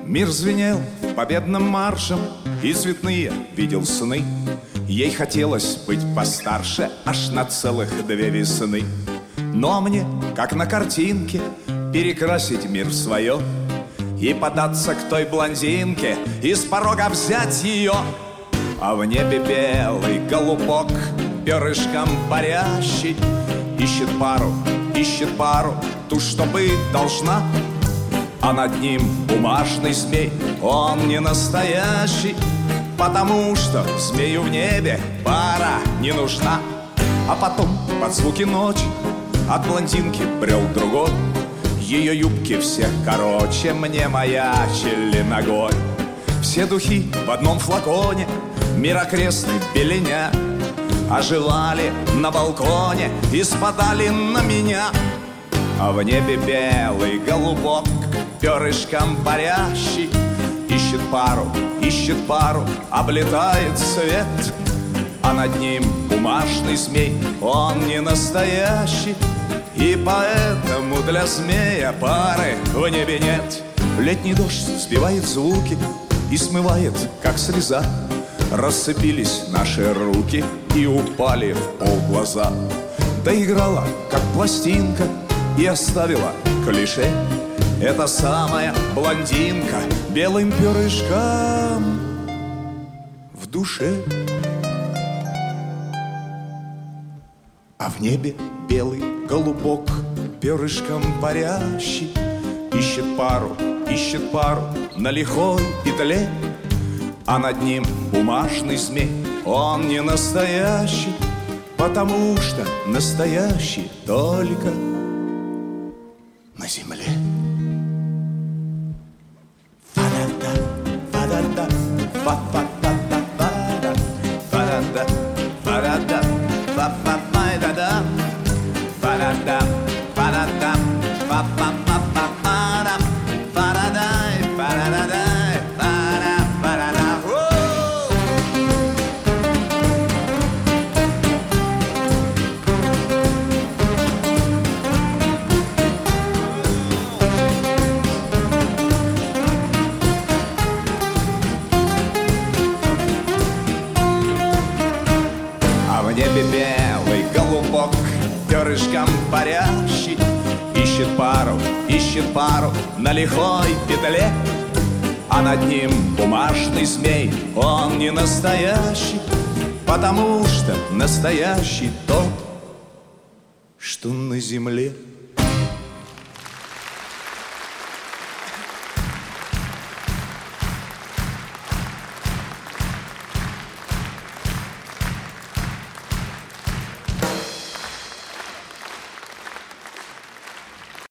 Мир звенел победным маршем, и цветные видел сны. Ей хотелось быть постарше аж на целых 2 весны. Но мне, как на картинке, перекрасить мир в свое и податься к той блондинке, и с порога взять ее. А в небе белый голубок, перышком парящий, ищет пару, ту, что быть должна. А над ним бумажный змей, он не настоящий, потому что змею в небе пара не нужна. А потом под звуки ночи от блондинки брел другой. Ее юбки все короче мне маячили ногой. Все духи в одном флаконе, мир окрестный беленя, оживали на балконе и спадали на меня. А в небе белый голубок, перышком парящий, ищет пару, облетает свет. А над ним бумажный змей, он не настоящий, и поэтому для змея пары в небе нет. Летний дождь сбивает звуки и смывает, как слеза. Рассыпились наши руки и упали в пол глаза. Доиграла, как пластинка, и оставила клише. Это самая блондинка белым перышком в душе. А в небе белый голубок, перышком парящий, ищет пару на лихой петле. А над ним бумажный змей, он не настоящий, потому что настоящий только на земле. В небе белый голубок, перышком парящий, ищет пару на лихой петле. А над ним бумажный змей, он не настоящий, потому что настоящий тот, что на земле.